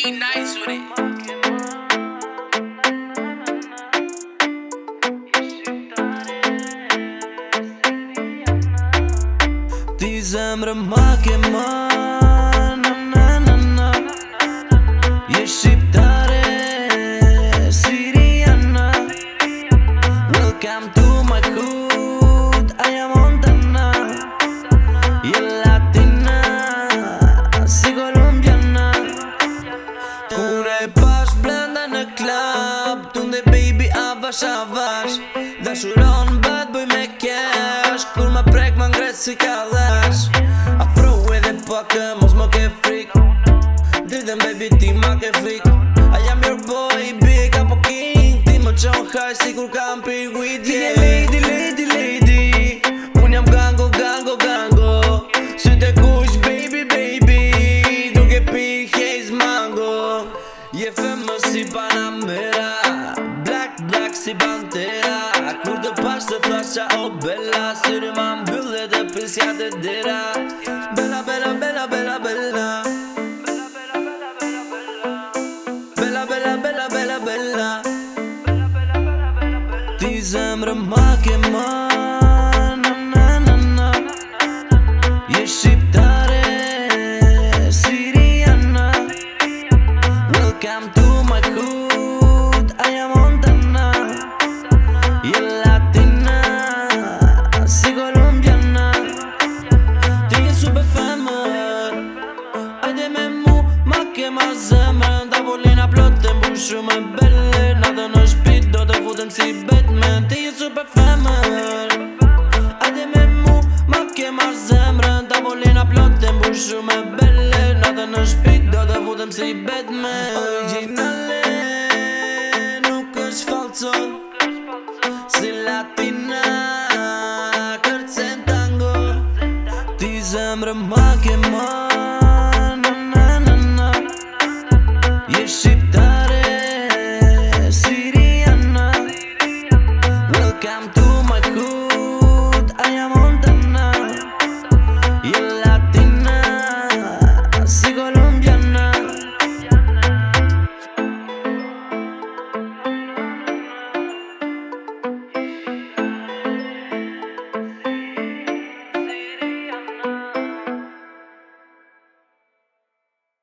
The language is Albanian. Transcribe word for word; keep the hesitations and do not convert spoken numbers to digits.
Be nice with it. Ti zemrë ma ke ma, na na na na. Je shqiptare, siriana. Welcome to my hood, I am Montana. Je latina, si colombiana. Kur e pash blenda në klab, tunde baby avash avash. Dashuron bad boy me cash, kur ma prek ma ngret si kalash. Afro edhe pakë, mos më ke frik. Dritën baby ti ma ke fik. I am your boy, big apo king. Ti më qon haj si kur kam pi weed. Ti je lady, lady, lady. Un jam gango, gango, gango. Sytë e kush, baby, baby. Duke pi haze mango. Je famous si Panamera, black, black si Pantera. Kur të pash të thash qa o bella, syri ma mbyllet e pisja të dera. Bella, bella, bella, bella, bella. Bella, bella, bella, bella, bella. Ti zemrë ma ke ma, na na na na. Je shqiptare, siriana. Welcome to my hood, I am Montana. Je latina, si colombiana. Ti je super femër, ajde me mu, ma ke ma zemrën. Tavolina plot e mbushu me belle. Natën në shpit do të futem si Batman. Ti je super femër, ajde me mu, ma ke ma zemrën. Tavolina plot e mbushu me belle. Natën në shpit do të futem si Batman. Originale, nuk është falso. Si latina, kërcen tango. Ti zemrë ma ke ma,